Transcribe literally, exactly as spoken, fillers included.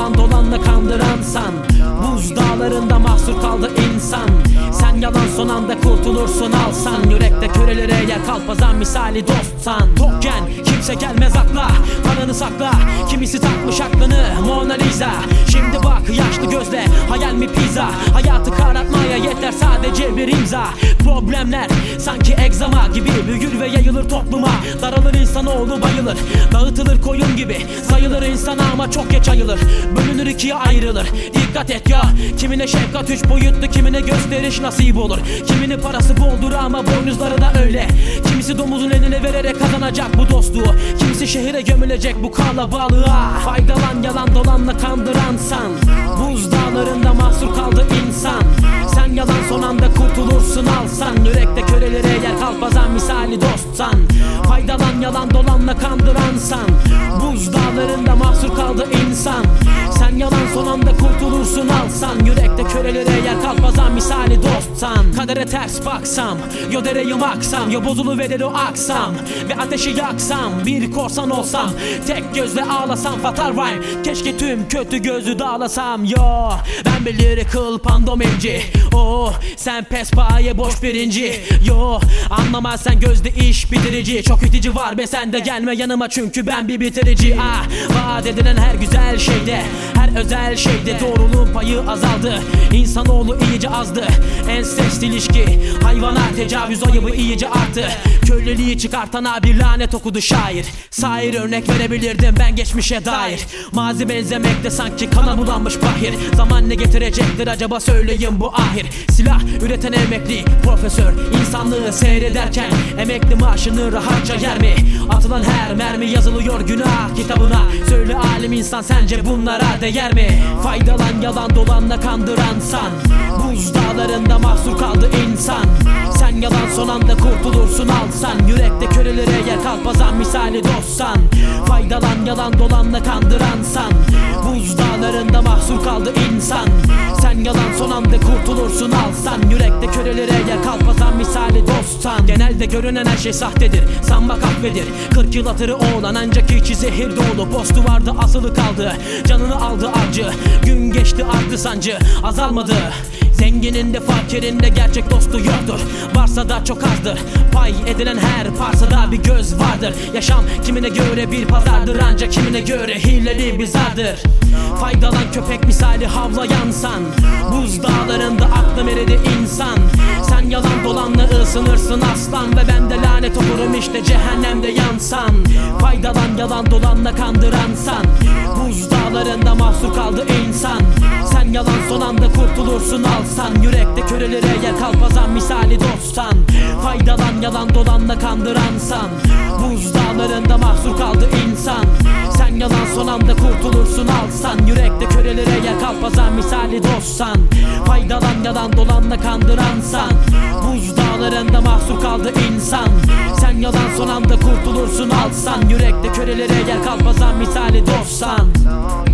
yalan dolanla kandıransan, buz dağlarında mahsur kaldı insan. Sen yalan son anda kurtulursun alsan, yürekte körelere yer kalpazan misali dostsan. Tokken kimse gelmez akla, paranı sakla, kimisi takmış aklını Mona Lisa. Şimdi bak yaşlı gözle, hayal mi pizza, hayatı karartmaya yeter sadece bir imza. Problemler sanki egzama gibi büyür ve yayılır topluma, daralır insanoğlu bayılır, dağıtılır koyun gibi sayılır insana ama çok geç ayılır, bölünür ikiye ayrılır. Dikkat et ya, kimine şefkat üç boyutlu, kimine gösteriş nasip olur, kiminin parası boldur ama boynuzları da öyle. Kimisi domuzun eline vererek kazanacak bu dostluğu, kimisi şehire gömülecek bu kalabalığa. Faydalan yalan dolanla kandıransan, buz dağlarında mahsur kaldı insan. Sen yalan son anda kurtulursun alsan, yürekte körelere yer kalpazan misali dostsan. Faydalan yalan dolanla kandıransan, buz dağlarında mahsur kaldı insan. Sen yalan son anda kurtulursun alsan, yürekte körelere yer kalpazan misali dostsan. Kadere ters baksam, yo dereyim aksam, yo bozuluverir o aksam ve ateşi yaksam, bir korsan olsam, tek gözle ağlasam fatal rhyme. Keşke tüm kötü gözü dağlasam. Yo ben bir lyrical pandomimci, oh sen pespaye boş birinci. Yo anlamaz sen gözde iş bitirici, çok itici var be sen de gelme yanıma çünkü ben bir bitirici. Ah vaat edilen her güzel şeyde, her özel şeyde doğruluğun payı azaldı, İnsanoğlu iyice azdı. Ensest ilişki, hayvana tecavüz ayıbı iyice arttı. Köleliği çıkartana bir lanet okudu şair. Sair örnek verebilirdim ben geçmişe dair. Mazi benzemekte sanki kana bulanmış bahir. Zaman ne getirecektir acaba söyleyin bu ahir. Silah üreten emekli profesör, insanlığı seyrederken emekli maaşını rahatça yer mi? Atılan her mermi yazılıyor günah kitabına. Söyle alim insan sence bunlara değer mi? Faydalan yalan dolanla kandıransan, buz dağlarında mahsur kaldı insan. Sen yalan son anda kurtulursun alsan, yürekte körelere yer kalpazan misali dostsan. Faydalan yalan dolanla kandıransan, buz dağlarında mahsur kaldı insan. Sen yalan son anda kurtulursun alsan, yürekte körelere yer kalpazan misali dostsan. Genelde görünen her şey sahtedir, sanmak affedir. Kırk yıl hatırı olan ancak içi zehir dolu, postu vardı asılı kaldı, canını aldı avcı. Gün geçti arttı sancı, azalmadı. Zenginin de fakirin de gerçek dostu yoktur, varsa da çok azdır. Pay edilen her parsada bir göz vardır. Yaşam kimine göre bir pazardır, ancak kimine göre hileli bir zardır. Faydalan köpek misali havlayansan, buz dağlarında aklım eridi insan. Sen yalan dolanla ısınırsın aslan, ve ben de lanet olurum işte cehennemde yansan. Faydalan yalan dolanla kandıransan, buz dağlarında mahsur kaldı insan. Sen yalan son anda kurtulursun alsan, yürekte körelere yer kalpazan misali dostsan. Faydalan yalan dolanla kandıransan, buz dağlarında mahsur kaldı insan. Sen yalan son anda kurtulursun alsan, yürekte körelere yer kalpazan misali dostsan. Faydalan yalan dolanla kandıransan, buz dağlarında mahsur kaldı insan. Sen yalan son anda kurtulursun alsan, yürekte körelere yer kalpazan misali dostsan.